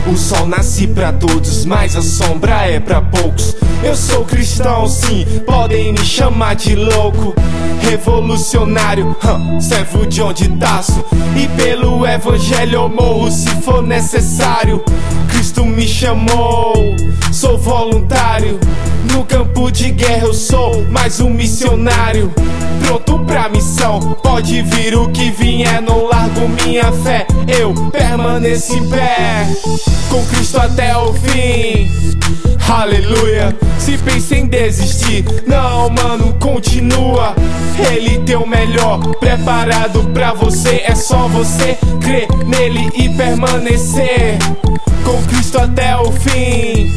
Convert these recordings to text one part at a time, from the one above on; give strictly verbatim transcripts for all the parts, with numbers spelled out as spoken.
O sol nasce pra todos, mas a sombra é pra poucos. Eu sou cristão, sim, podem me chamar de louco. Revolucionário, hum, servo de onde taço. E pelo evangelho eu morro se for necessário. Cristo me chamou, sou voluntário. No campo de guerra eu sou mais um missionário. Pronto pra missão, pode vir o que vier. Não largo minha fé, eu permaneço em pé. Com Cristo até o fim, aleluia. Se pensa em desistir, não mano, continua. Ele tem o melhor preparado pra você. É só você crer nele e permanecer. Com Cristo até o fim,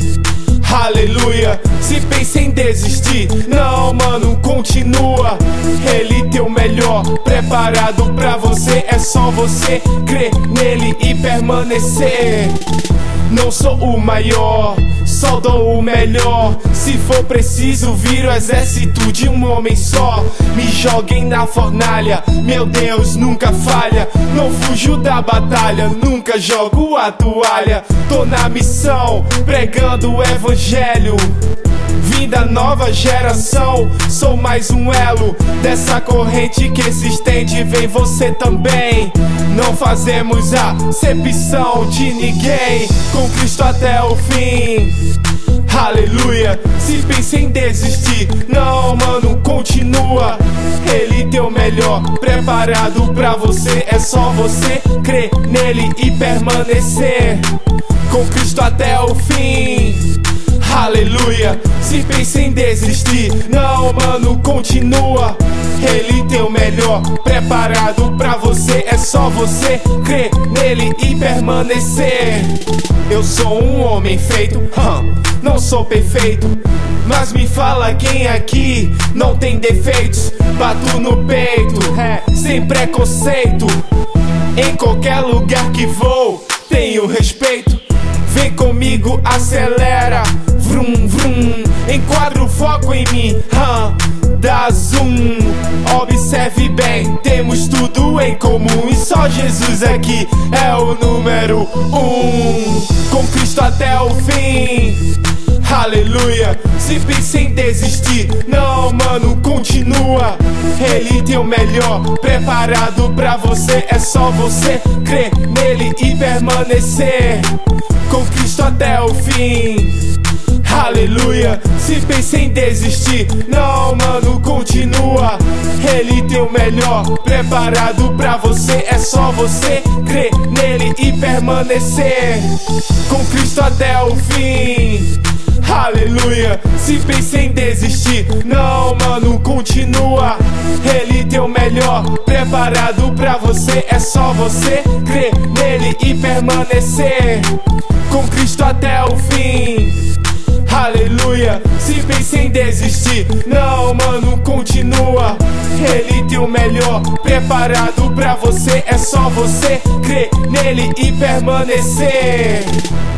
aleluia. Se pensa em desistir, não mano, continua. Ele tem o melhor preparado pra você. É só você crer nele e permanecer. Não sou o maior, só dou o melhor. Se for preciso, viro o exército de um homem só. Me joguem na fornalha, meu Deus nunca falha. Não fujo da batalha, nunca jogo a toalha. Tô na missão, pregando o evangelho. Vim da nova geração, sou mais um elo dessa corrente que se estende. Vem você também, não fazemos acepção de ninguém. Com Cristo até o fim, aleluia. Se pensa em desistir, não mano, continua. Ele tem o melhor preparado pra você. É só você crer nele e permanecer. Com Cristo até o fim, aleluia. Se pensa em desistir, não mano, continua. Ele tem o melhor preparado pra você. É só você crer nele e permanecer. Eu sou um homem feito, hum, não sou perfeito, mas me fala quem aqui não tem defeitos. Bato no peito, é, sem preconceito. Em qualquer lugar que vou, tenho respeito. Vem comigo, acelera, vrum vrum. Enquadra o foco em mim, hum, dá zoom. Observe bem, temos tudo em comum. E só Jesus aqui é o número um. Com Cristo até o fim, aleluia. Se pensa em desistir, não mano, continua. Ele tem o melhor preparado pra você. É só você crer nele e permanecer. Com Cristo até o fim, aleluia. Se pensa em desistir, não mano, continua. Ele tem o melhor preparado pra você. É só você crer nele e permanecer. Com Cristo até o fim, aleluia. Se pensa em desistir, não mano, continua. Ele tem o melhor preparado pra você. É só você crer nele e permanecer. Com Cristo até o fim, aleluia. Se pensa em desistir, não mano, continua. Ele tem o melhor preparado pra você. É só você crer nele e permanecer.